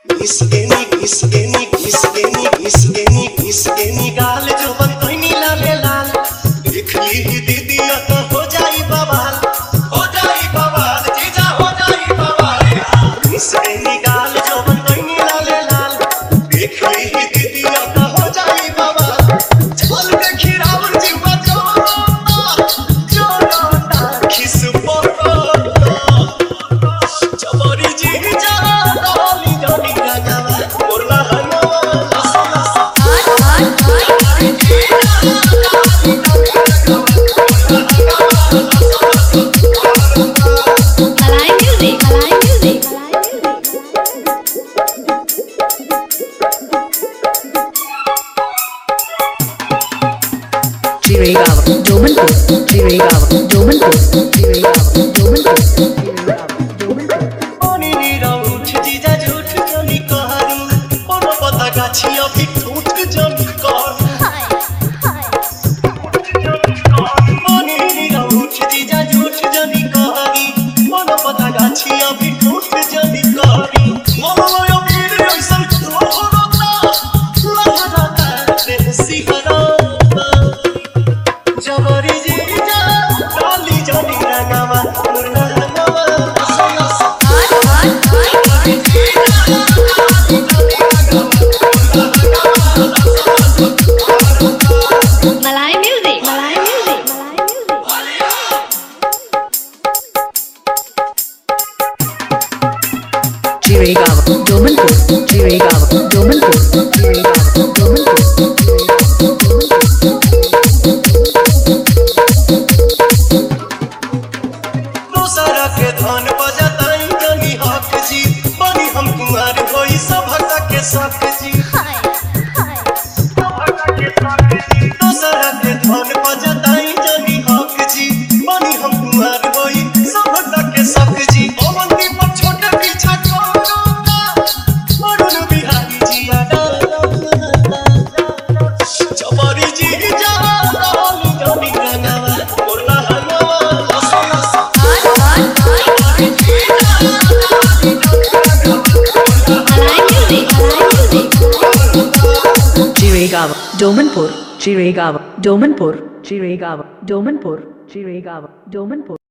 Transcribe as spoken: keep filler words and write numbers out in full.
घिसगेनी घिसगेनी घिसगेनी घिसगेनी घिसगेनी गाल जो बनतनी लाले लाल देख ली दीदी तो हो जाई बवाल हो जाई बवाल जीजा हो जाई बवाल घिसगेनी गाल जो बनतनी लाले लाल देख ली दीदी तो हो जाई बवाल चल के खिरावन जीवा जोरोता जोरोता खिस पोरो जबरी जीजा डाली डाली लगावा मोरला Chirigava, Domanpur, Chirigava, Domanpur, Chirigava, Domanpur, Domanpur. पानी नीरा उठ जीजा झूठ जनी कहानी कोनो पता गाछी अभी ठूठ जनी कर पानी नीरा उठ जीजा झूठ जनी कहानी कोनो पता गाछी अभी ठूठ जनी कहानी मोहलो यो वीर ऐसन रोता लहराता दिल सिहराता जबरी जीजा डाली जानी रंगावा मुरला Malay music, Malay music, Chirigava, Domanpur, Chirigava, Domanpur, Chirigava, Domanpur, दूसरा के धन बजाताई जनी हक जी बनी हम कुमार होई सभका के शक जी दूसरा के धन बजाताई जनी हक जी बनी हम कुमार होई सभका के शक जी अवंती पर छोटे पीछा कोरोना मरुन बिहारी जी आडा जबरी जी जा डाली जानी रंगावा मोरला Chirigava, Domanpur, Chirigava, Domanpur, Chirigava, Domanpur, Chirigava, Domanpur.